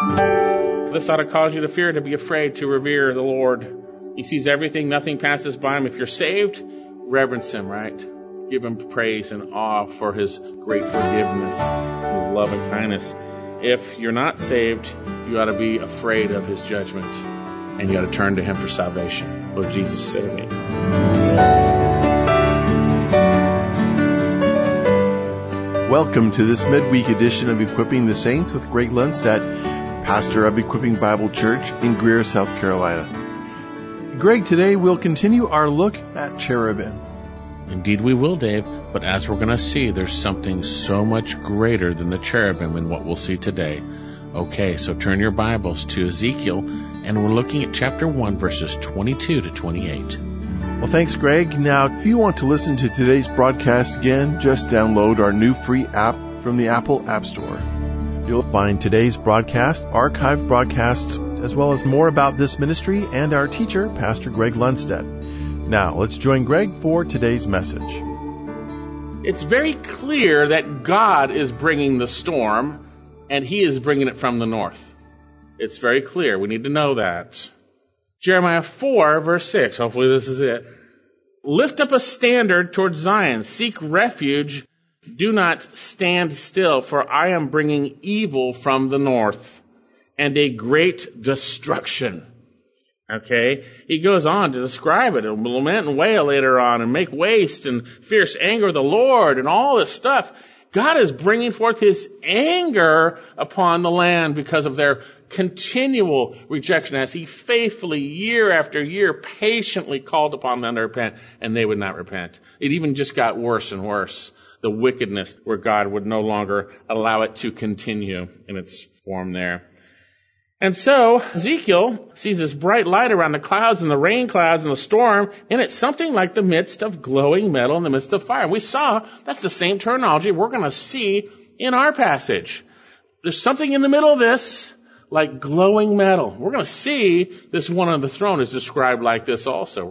This ought to cause you to fear, to be afraid, to revere the Lord. He sees everything. Nothing passes by him. If you're saved, reverence him, right? Give him praise and awe for his great forgiveness, his love and kindness. If you're not saved, you ought to be afraid of his judgment, and you ought to turn to him for salvation. Lord Jesus, save me. Welcome to this midweek edition of Equipping the Saints with Greg Lundstedt, pastor of Equipping Bible Church in Greer, South Carolina. Greg, today we'll continue our look at cherubim. Indeed we will, Dave, but as we're going to see, there's something so much greater than the cherubim in what we'll see today. Okay, so turn your Bibles to Ezekiel, and we're looking at chapter 1, verses 22 to 28. Well, thanks, Greg. Now, if you want to listen to today's broadcast again, just download our new free app from the Apple App Store. You'll find today's broadcast, archived broadcasts, as well as more about this ministry and our teacher, Pastor Greg Lundstedt. Now, let's join Greg for today's message. It's very clear that God is bringing the storm, and he is bringing it from the north. It's very clear. We need to know that. Jeremiah 4, verse 6. Hopefully this is it. Lift up a standard towards Zion. Seek refuge. Do not stand still, for I am bringing evil from the north and a great destruction. Okay? He goes on to describe it. He'll lament and wail later on and make waste and fierce anger of the Lord and all this stuff. God is bringing forth his anger upon the land because of their continual rejection, as he faithfully, year after year, patiently called upon them to repent, and they would not repent. It even just got worse and worse, the wickedness, where God would no longer allow it to continue in its form there. And so Ezekiel sees this bright light around the clouds and the rain clouds and the storm, and it's something like the midst of glowing metal in the midst of fire. And we saw that's the same terminology we're going to see in our passage. There's something in the middle of this, like glowing metal. We're going to see this one on the throne is described like this also.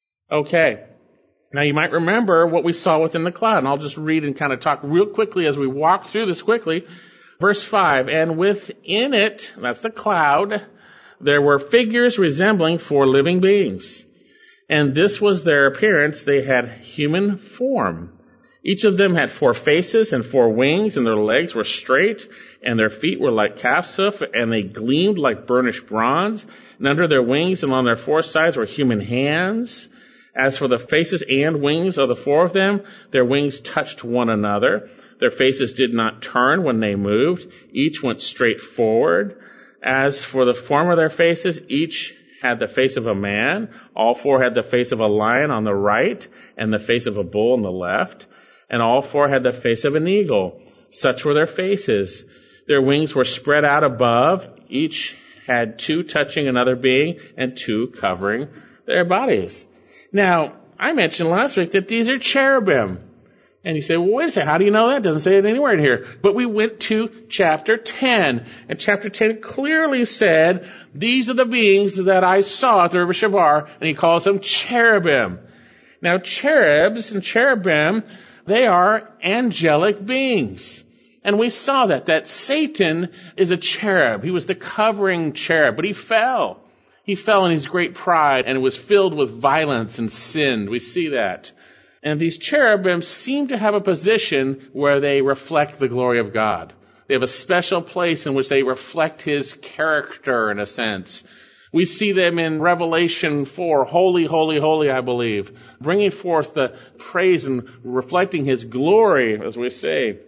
Okay. Now you might remember what we saw within the cloud, and I'll just read and kind of talk real quickly as we walk through this quickly. Verse 5, and within it, that's the cloud, there were figures resembling 4 living beings. And this was their appearance. They had human form. Each of them had 4 faces and 4 wings, and their legs were straight, and their feet were like calf's hoof, and they gleamed like burnished bronze. And under their wings and on their 4 sides were human hands. As for the faces and wings of the 4 of them, their wings touched one another. Their faces did not turn when they moved. Each went straight forward. As for the form of their faces, each had the face of a man. All 4 had the face of a lion on the right and the face of a bull on the left. And all 4 had the face of an eagle. Such were their faces. Their wings were spread out above. Each had 2 touching another being and 2 covering their bodies. Now, I mentioned last week that these are cherubim. And you say, well, wait a second, how do you know that? It doesn't say it anywhere in here. But we went to chapter 10. And chapter 10 clearly said, these are the beings that I saw at the river Shabar. And he calls them cherubim. Now, cherubs and cherubim, they are angelic beings. And we saw that Satan is a cherub. He was the covering cherub, but he fell. He fell in his great pride and was filled with violence and sin. We see that. And these cherubim seem to have a position where they reflect the glory of God. They have a special place in which they reflect his character, in a sense. We see them in Revelation 4, holy, holy, holy, I believe, bringing forth the praise and reflecting his glory, as we say.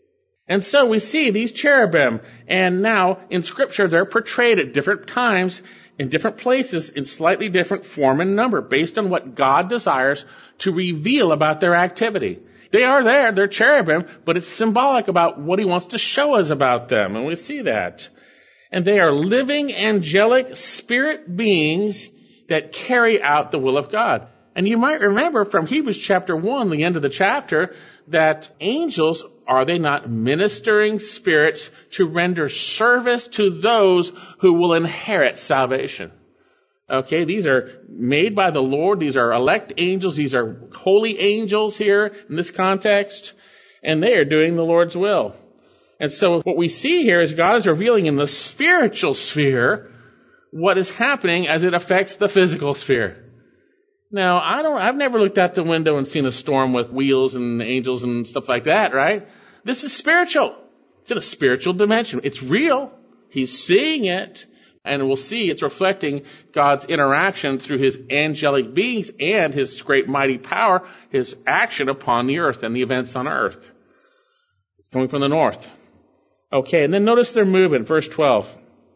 And so we see these cherubim, and now in Scripture they're portrayed at different times, in different places, in slightly different form and number, based on what God desires to reveal about their activity. They are there, they're cherubim, but it's symbolic about what he wants to show us about them, and we see that. And they are living angelic spirit beings that carry out the will of God. And you might remember from Hebrews chapter 1, the end of the chapter, that angels, are they not ministering spirits to render service to those who will inherit salvation? Okay, these are made by the Lord. These are elect angels. These are holy angels here in this context. And they are doing the Lord's will. And so what we see here is God is revealing in the spiritual sphere what is happening as it affects the physical sphere. Now, I've never looked out the window and seen a storm with wheels and angels and stuff like that, right? This is spiritual. It's in a spiritual dimension. It's real. He's seeing it. And we'll see it's reflecting God's interaction through his angelic beings and his great mighty power, his action upon the earth and the events on earth. It's coming from the north. Okay, and then notice their movement, verse 12.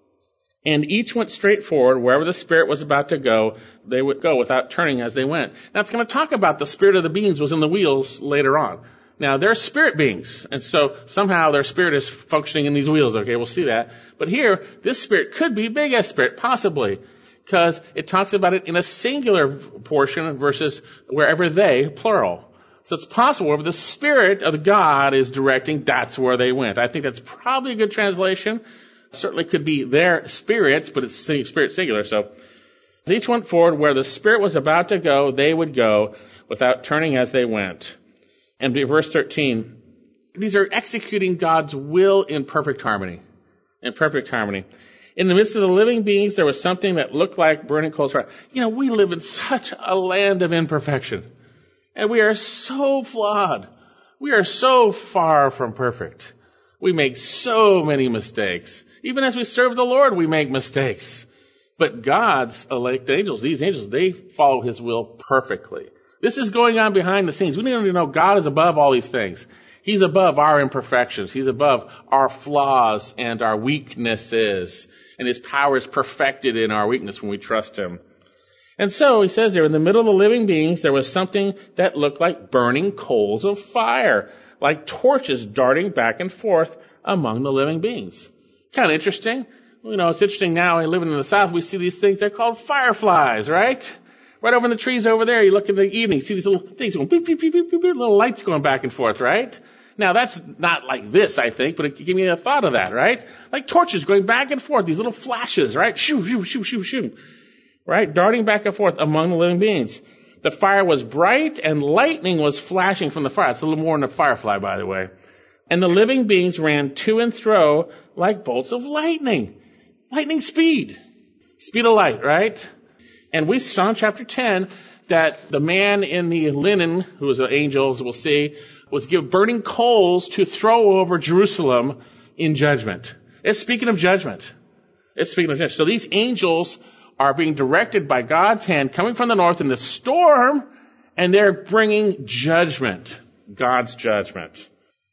And each went straight forward. Wherever the Spirit was about to go, they would go without turning as they went. Now it's going to talk about the spirit of the beings was in the wheels later on. Now they're spirit beings, and so somehow their spirit is functioning in these wheels. Okay, we'll see that. But here, this spirit could be big S spirit, possibly, because it talks about it in a singular portion versus wherever they, plural. So it's possible wherever the Spirit of God is directing, that's where they went. I think that's probably a good translation. Certainly could be their spirits, but it's spirit singular. So each went forward where the Spirit was about to go, they would go without turning as they went. And verse 13, these are executing God's will in perfect harmony. In perfect harmony. In the midst of the living beings, there was something that looked like burning coals. You know, we live in such a land of imperfection. And we are so flawed. We are so far from perfect. We make so many mistakes. Even as we serve the Lord, we make mistakes. But God's elect angels, these angels, they follow his will perfectly. This is going on behind the scenes. We need to know God is above all these things. He's above our imperfections. He's above our flaws and our weaknesses. And his power is perfected in our weakness when we trust him. And so he says there, in the middle of the living beings, there was something that looked like burning coals of fire, like torches darting back and forth among the living beings. Kind of interesting. You know, it's interesting now, living in the South, we see these things, they're called fireflies, right? Right over in the trees over there, you look in the evening, see these little things going, beep, beep, beep, beep, beep, little lights going back and forth, right? Now, that's not like this, I think, but it can give me a thought of that, right? Like torches going back and forth, these little flashes, right? Shoo, shoo, shoo, shoo, shoo. Right? Darting back and forth among the living beings. The fire was bright and lightning was flashing from the fire. It's a little more than a firefly, by the way. And the living beings ran to and fro like bolts of lightning. Lightning speed. Speed of light, right? And we saw in chapter 10 that the man in the linen, who was an angel, as we'll see, was given burning coals to throw over Jerusalem in judgment. It's speaking of judgment. It's speaking of judgment. So these angels are being directed by God's hand coming from the north in the storm, and they're bringing judgment, God's judgment.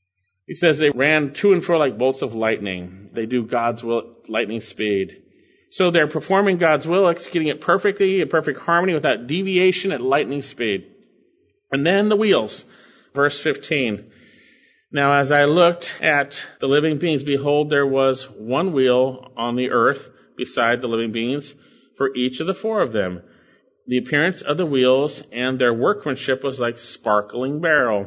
He says they ran to and fro like bolts of lightning. They do God's will at lightning speed. So they're performing God's will, executing it perfectly, in perfect harmony, without deviation at lightning speed. And then the wheels, verse 15. Now as I looked at the living beings, behold, there was one wheel on the earth beside the living beings, for each of the four of them. The appearance of the wheels and their workmanship was like sparkling beryl.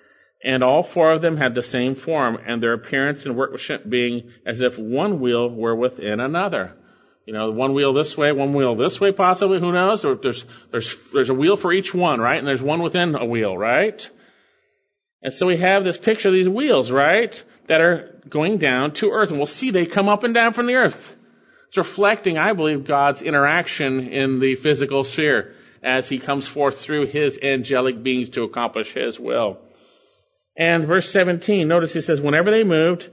And all four of them had the same form, and their appearance and workmanship being as if one wheel were within another. You know, one wheel this way, one wheel this way possibly, who knows? Or there's a wheel for each one, right? And there's one within a wheel, right? And so we have this picture of these wheels, right? That are going down to earth. And we'll see they come up and down from the earth. It's reflecting, I believe, God's interaction in the physical sphere as he comes forth through his angelic beings to accomplish his will. And verse 17, notice he says, whenever they moved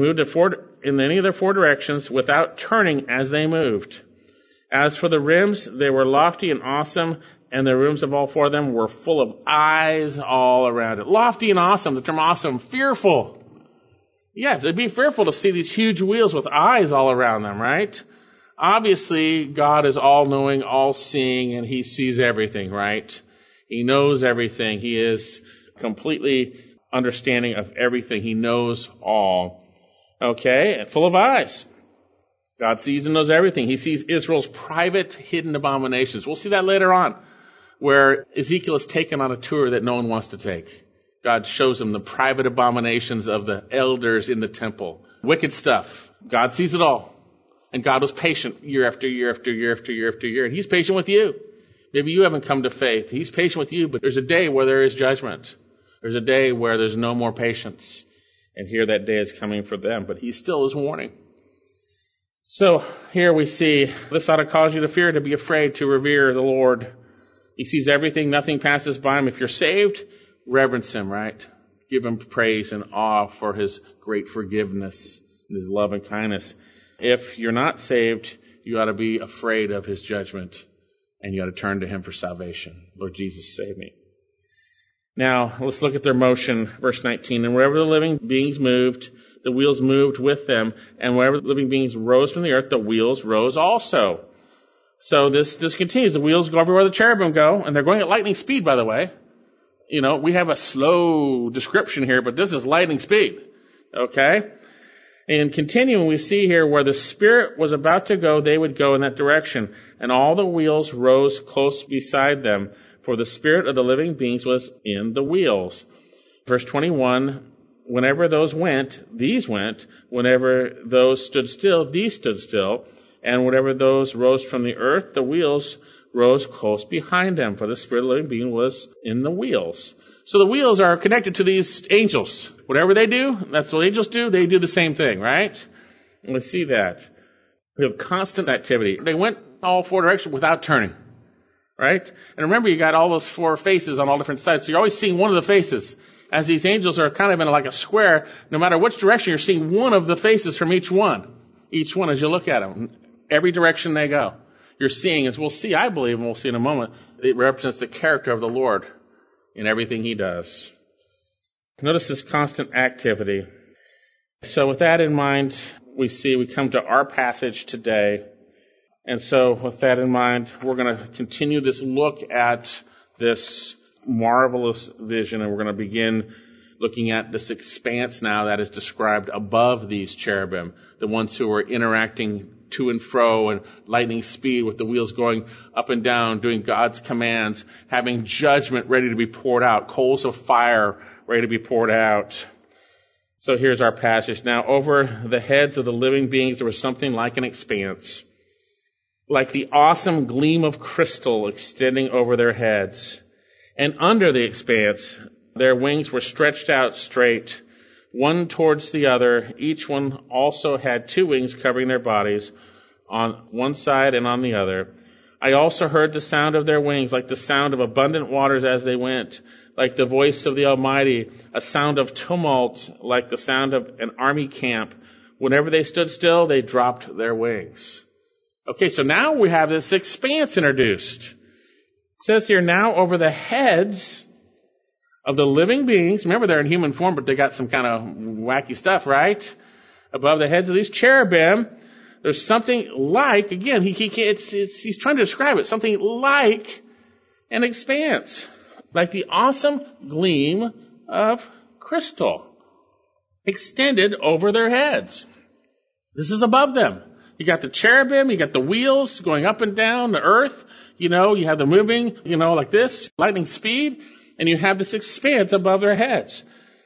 in any of their four directions without turning as they moved. As for the rims, they were lofty and awesome, and the rims of all four of them were full of eyes all around it. Lofty and awesome, the term awesome, fearful. Yes, it'd be fearful to see these huge wheels with eyes all around them, right? Obviously, God is all-knowing, all-seeing, and he sees everything, right? He knows everything. He is completely understanding of everything. He knows all. Okay, and full of eyes. God sees and knows everything. He sees Israel's private hidden abominations. We'll see that later on, where Ezekiel is taken on a tour that no one wants to take. God shows him the private abominations of the elders in the temple. Wicked stuff. God sees it all. And God was patient year after year after year after year after year. And he's patient with you. Maybe you haven't come to faith. He's patient with you, but there's a day where there is judgment. There's a day where there's no more patience. And here that day is coming for them, but he still is warning. So here we see, this ought to cause you to fear, to be afraid, to revere the Lord. He sees everything, nothing passes by him. If you're saved, reverence him, right? Give him praise and awe for his great forgiveness and his love and kindness. If you're not saved, you ought to be afraid of his judgment, and you ought to turn to him for salvation. Lord Jesus, save me. Now, let's look at their motion. Verse 19, and wherever the living beings moved, the wheels moved with them, and wherever the living beings rose from the earth, the wheels rose also. So this continues. The wheels go everywhere the cherubim go, and they're going at lightning speed, by the way. You know, we have a slow description here, but this is lightning speed. Okay? And continuing, we see here where the Spirit was about to go, they would go in that direction. And all the wheels rose close beside them, for the Spirit of the living beings was in the wheels. Verse 21, whenever those went, these went. Whenever those stood still, these stood still. And whenever those rose from the earth, the wheels rose close behind them, for the Spirit of the living being was in the wheels. So the wheels are connected to these angels. Whatever they do, that's what angels do. They do the same thing, right? And we see that. We have constant activity. They went all four directions without turning, right? And remember, you got all those four faces on all different sides. So you're always seeing one of the faces. As these angels are kind of in like a square, no matter which direction, you're seeing one of the faces from each one. Each one as you look at them. Every direction they go. You're seeing, as we'll see, I believe, and we'll see in a moment, it represents the character of the Lord in everything he does. Notice this constant activity. So with that in mind, we come to our passage today. And so with that in mind, we're going to continue this look at this marvelous vision, and we're going to begin looking at this expanse now that is described above these cherubim, the ones who are interacting to and fro and lightning speed with the wheels going up and down, doing God's commands, having judgment ready to be poured out, coals of fire ready to be poured out. So here's our passage. Now over the heads of the living beings there was something like an expanse, like the awesome gleam of crystal extending over their heads. And under the expanse their wings were stretched out straight, one towards the other. Each one also had two wings covering their bodies on one side and on the other. I also heard the sound of their wings, like the sound of abundant waters as they went, like the voice of the Almighty, a sound of tumult, like the sound of an army camp. Whenever they stood still, they dropped their wings. Okay, so now we have this expanse introduced. It says here, now over the heads of the living beings, remember they're in human form, but they got some kind of wacky stuff, right? Above the heads of these cherubim, there's something like, again, he's trying to describe it, something like an expanse, like the awesome gleam of crystal extended over their heads. This is above them. You got the cherubim, you got the wheels going up and down the earth, you have them moving, like this, lightning speed. And you have this expanse above their heads.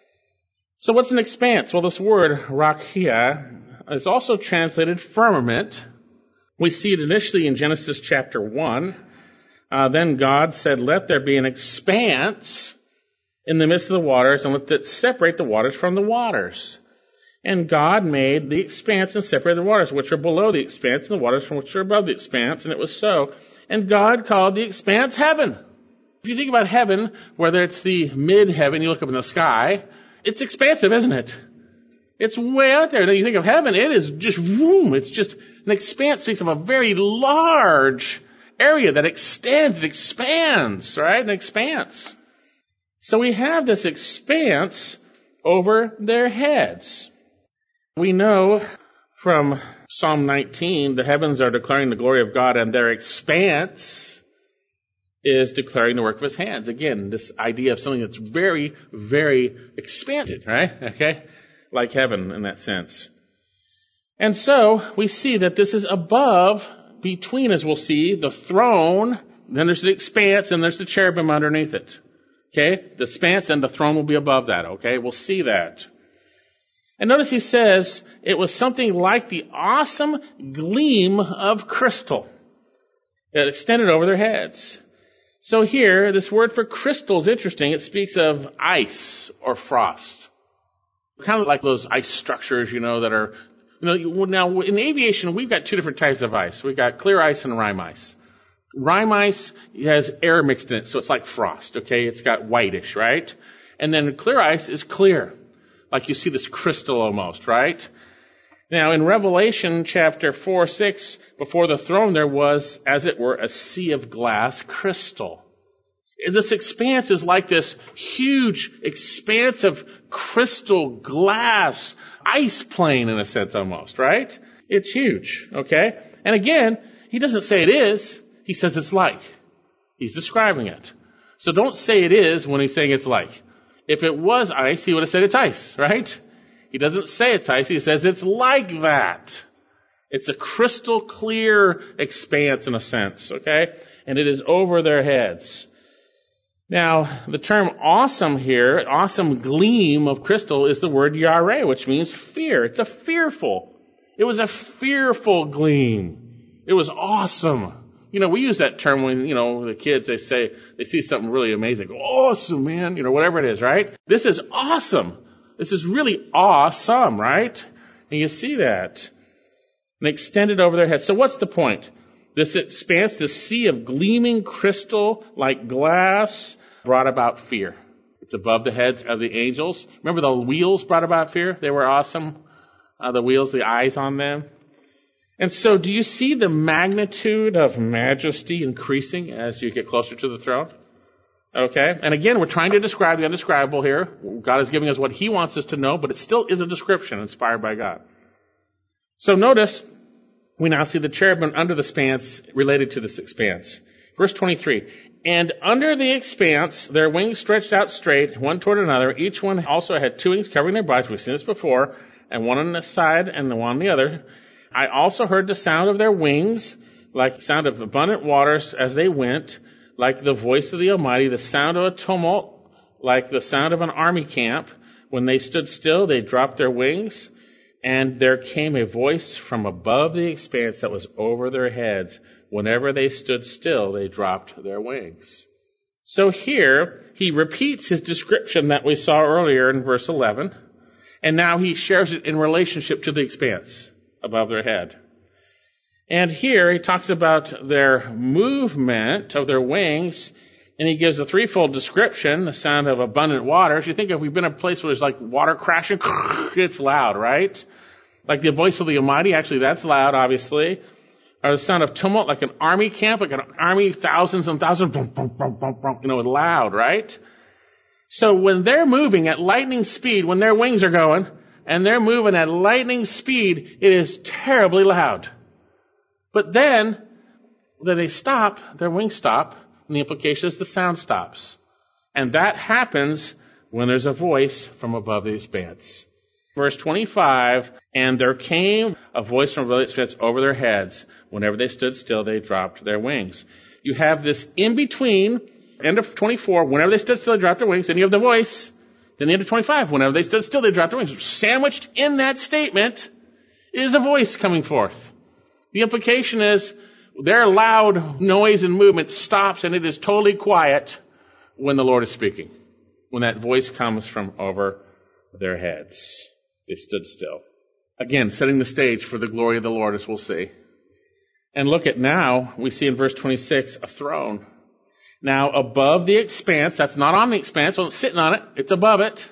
So what's an expanse? Well, this word, rakia, is also translated firmament. We see it initially in Genesis chapter 1. Then God said, let there be an expanse in the midst of the waters, and let it separate the waters from the waters. And God made the expanse and separated the waters which are below the expanse and the waters from which are above the expanse. And it was so. And God called the expanse heaven. If you think about heaven, whether it's the mid-heaven, you look up in the sky, it's expansive, isn't it? It's way out there. Now you think of heaven, it is just room. It's just an expanse. Speaks of a very large area that extends, it expands, right? An expanse. So we have this expanse over their heads. We know from Psalm 19, the heavens are declaring the glory of God, and their expanse is declaring the work of his hands. Again, this idea of something that's very, very expanded, right? Okay? Like heaven in that sense. And so we see that this is above, between, as we'll see, the throne, then there's the expanse, and there's the cherubim underneath it. Okay? The expanse and the throne will be above that, okay? We'll see that. And notice he says it was something like the awesome gleam of crystal that extended over their heads. So here, this word for crystal is interesting. It speaks of ice or frost. Kind of like those ice structures, that are, now in aviation, we've got two different types of ice. We've got clear ice and rime ice. Rime ice has air mixed in it, so it's like frost, okay? It's got whitish, right? And then clear ice is clear, like you see this crystal almost, right? Now, in Revelation chapter 4-6, before the throne there was, as it were, a sea of glass crystal. This expanse is like this huge expanse of crystal glass ice plane in a sense almost, right? It's huge, okay? And again, he doesn't say it is. He says it's like. He's describing it. So don't say it is when he's saying it's like. If it was ice, he would have said it's ice, right? He doesn't say it's ice. He says it's like that. It's a crystal clear expanse in a sense, okay? And it is over their heads. Now, the term awesome here, awesome gleam of crystal, is the word yareh, which means fear. It's a fearful. It was a fearful gleam. It was awesome. We use that term when, the kids, they say, they see something really amazing. Awesome, man. Whatever it is, right? This is awesome. This is really awesome, right? And you see that. And extended over their heads. So what's the point? This expanse, this sea of gleaming crystal like glass brought about fear. It's above the heads of the angels. Remember the wheels brought about fear? They were awesome. The wheels, the eyes on them. And so do you see the magnitude of majesty increasing as you get closer to the throne? Okay. And again, we're trying to describe the undescribable here. God is giving us what he wants us to know, but it still is a description inspired by God. So notice, we now see the cherubim under the expanse related to this expanse. Verse 23. And under the expanse, their wings stretched out straight, one toward another. Each one also had two wings covering their bodies. We've seen this before. And one on the side and the one on the other. I also heard the sound of their wings, like the sound of abundant waters as they went, like the voice of the Almighty, the sound of a tumult, like the sound of an army camp. When they stood still, they dropped their wings, and there came a voice from above the expanse that was over their heads. Whenever they stood still, they dropped their wings. So here, he repeats his description that we saw earlier in verse 11, and now he shares it in relationship to the expanse above their head. And here he talks about their movement of their wings, and he gives a threefold description, the sound of abundant waters. You think if we've been in a place where there's like water crashing, it's loud, right? Like the voice of the Almighty, actually that's loud, obviously. Or the sound of tumult, like an army camp, like an army, thousands and thousands, boom, boom, boom, boom, boom, loud, right? So when they're moving at lightning speed, when their wings are going, and they're moving at lightning speed, it is terribly loud. But then they stop, their wings stop, and the implication is the sound stops. And that happens when there's a voice from above the expanse. Verse 25, and there came a voice from above the expanse over their heads. Whenever they stood still, they dropped their wings. You have this in between, end of 24, whenever they stood still, they dropped their wings. Then you have the voice. Then the end of 25, whenever they stood still, they dropped their wings. Sandwiched in that statement is a voice coming forth. The implication is their loud noise and movement stops, and it is totally quiet when the Lord is speaking. When that voice comes from over their heads. They stood still. Again, setting the stage for the glory of the Lord, as we'll see. And look at now, we see in verse 26, a throne. Now, above the expanse, that's not on the expanse, well, it's sitting on it, it's above it.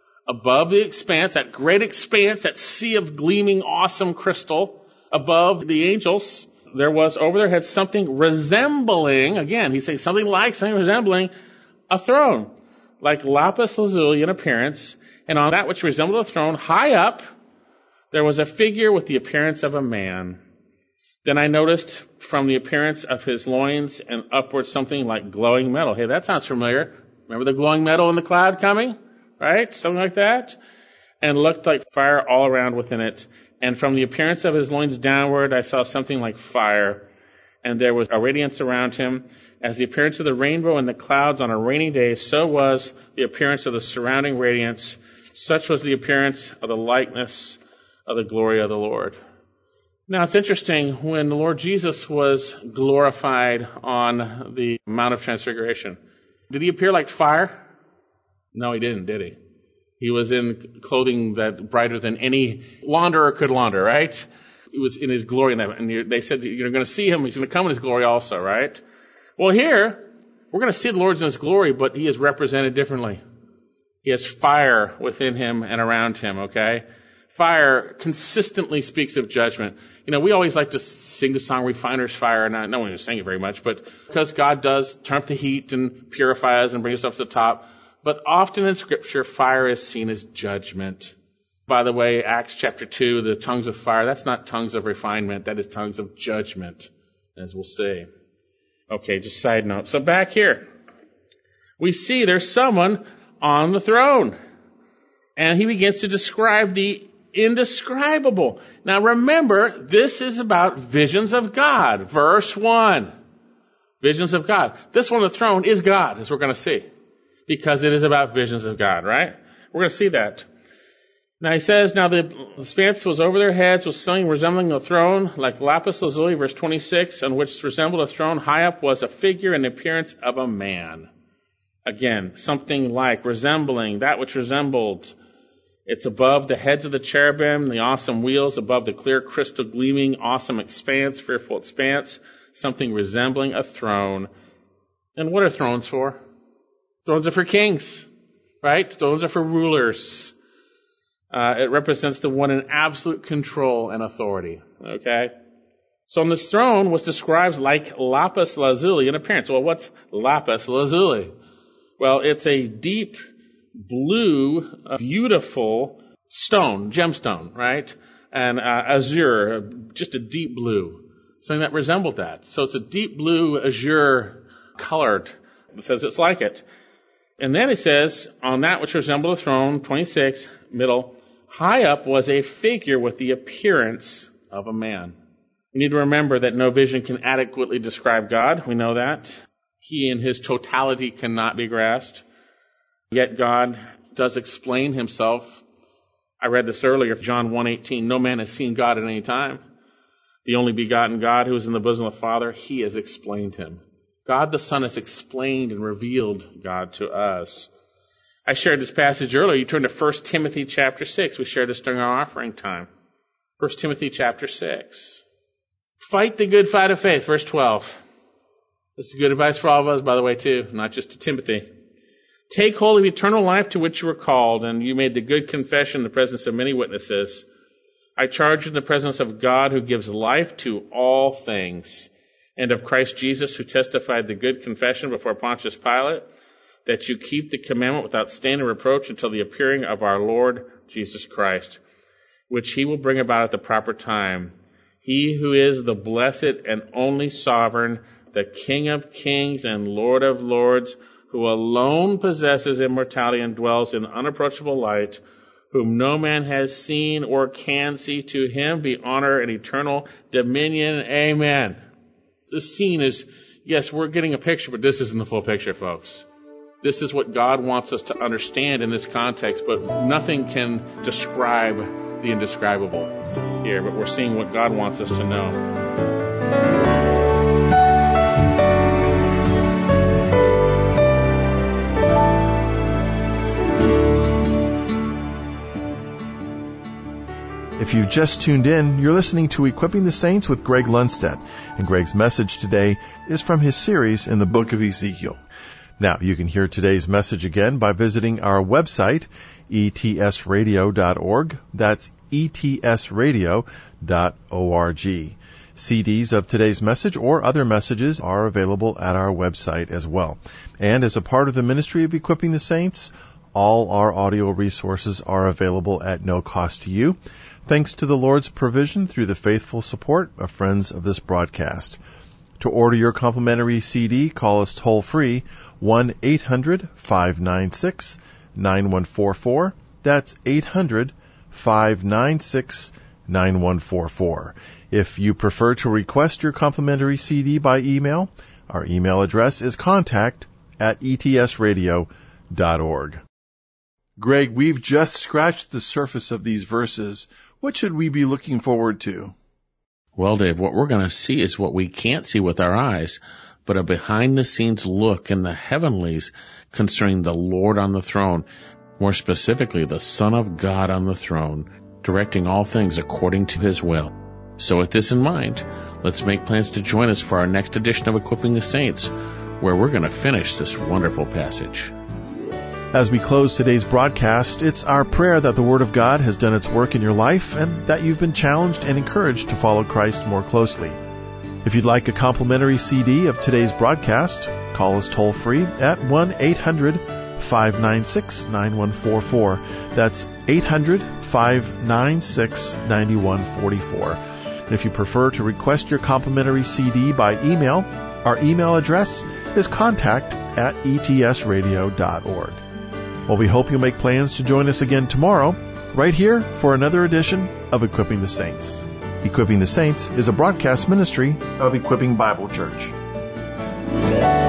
Above the expanse, that great expanse, that sea of gleaming, awesome crystal, above the angels, there was over their heads something resembling, again, he's saying something like, something resembling a throne, like lapis lazuli in appearance, and on that which resembled a throne, high up, there was a figure with the appearance of a man. Then I noticed from the appearance of his loins and upwards something like glowing metal. Hey, that sounds familiar. Remember the glowing metal in the cloud coming? Right? Something like that. And looked like fire all around within it. And from the appearance of his loins downward, I saw something like fire. And there was a radiance around him. As the appearance of the rainbow in the clouds on a rainy day, so was the appearance of the surrounding radiance. Such was the appearance of the likeness of the glory of the Lord. Now, it's interesting, when the Lord Jesus was glorified on the Mount of Transfiguration, did he appear like fire? No, he didn't, did he? He was in clothing that brighter than any launderer could launder, right? He was in his glory. And they said, you're going to see him. He's going to come in his glory also, right? Well, here, we're going to see the Lord in his glory, but he is represented differently. He has fire within him and around him, okay? Fire consistently speaks of judgment. You know, we always like to sing the song Refiner's Fire, and no one even sang it very much, but because God does turn up the heat and purify us and bring us up to the top. But often in Scripture, fire is seen as judgment. By the way, Acts chapter 2, the tongues of fire, that's not tongues of refinement, that is tongues of judgment, as we'll see. Okay, just side note. So back here, we see there's someone on the throne. And he begins to describe the indescribable. Now remember, this is about visions of God. Verse 1. Visions of God. This one on the throne is God, as we're going to see. Because it is about visions of God, right? We're going to see that. Now he says, now the expanse was over their heads, was something resembling a throne, like lapis lazuli, verse 26, on which resembled a throne. High up was a figure in the appearance of a man. Again, something like, resembling, that which resembled. It's above the heads of the cherubim, the awesome wheels, above the clear crystal gleaming, awesome expanse, fearful expanse, something resembling a throne. And what are thrones for? Thrones are for kings, right? Thrones are for rulers. It represents the one in absolute control and authority, okay? So on this throne was described like lapis lazuli in appearance. Well, what's lapis lazuli? Well, it's a deep blue, beautiful stone, gemstone, right? And azure, just a deep blue, something that resembled that. So it's a deep blue, azure colored. It says it's like it. And then it says, on that which resembled a throne, 26, middle, high up was a figure with the appearance of a man. We need to remember that no vision can adequately describe God. We know that. He in his totality cannot be grasped. Yet God does explain himself. I read this earlier, John 1:18. No man has seen God at any time. The only begotten God who is in the bosom of the Father, he has explained him. God the Son has explained and revealed God to us. I shared this passage earlier. You turn to 1 Timothy chapter 6. We shared this during our offering time. 1 Timothy chapter 6. Fight the good fight of faith, verse 12. This is good advice for all of us, by the way, too, not just to Timothy. Take hold of eternal life to which you were called, and you made the good confession in the presence of many witnesses. I charge you in the presence of God who gives life to all things, and of Christ Jesus who testified the good confession before Pontius Pilate, that you keep the commandment without stain or reproach until the appearing of our Lord Jesus Christ, which he will bring about at the proper time. He who is the blessed and only sovereign, the King of kings and Lord of lords, who alone possesses immortality and dwells in unapproachable light, whom no man has seen or can see, to him be honor and eternal dominion. Amen. This scene is, yes, we're getting a picture, but this isn't the full picture, folks. This is what God wants us to understand in this context, but nothing can describe the indescribable here, but we're seeing what God wants us to know. If you've just tuned in, you're listening to Equipping the Saints with Greg Lundstedt, and Greg's message today is from his series in the book of Ezekiel. Now, you can hear today's message again by visiting our website, etsradio.org. That's etsradio.org. CDs of today's message or other messages are available at our website as well. And as a part of the ministry of Equipping the Saints, all our audio resources are available at no cost to you, thanks to the Lord's provision through the faithful support of friends of this broadcast. To order your complimentary CD, call us toll-free, 1-800-596-9144. That's 800-596-9144. If you prefer to request your complimentary CD by email, our email address is contact@etsradio.org. Greg, we've just scratched the surface of these verses. What should we be looking forward to? Well, Dave, what we're going to see is what we can't see with our eyes, but a behind-the-scenes look in the heavenlies concerning the Lord on the throne. more specifically the Son of God on the throne, directing all things according to His will. So with this in mind, let's make plans to join us for our next edition of Equipping the Saints, where we're going to finish this wonderful passage. As we close today's broadcast, it's our prayer that the Word of God has done its work in your life and that you've been challenged and encouraged to follow Christ more closely. If you'd like a complimentary CD of today's broadcast, call us toll-free at 1-800-596-9144. That's 800-596-9144. And if you prefer to request your complimentary CD by email, our email address is contact@etsradio.org. Well, we hope you'll make plans to join us again tomorrow, right here for another edition of Equipping the Saints. Equipping the Saints is a broadcast ministry of Equipping Bible Church.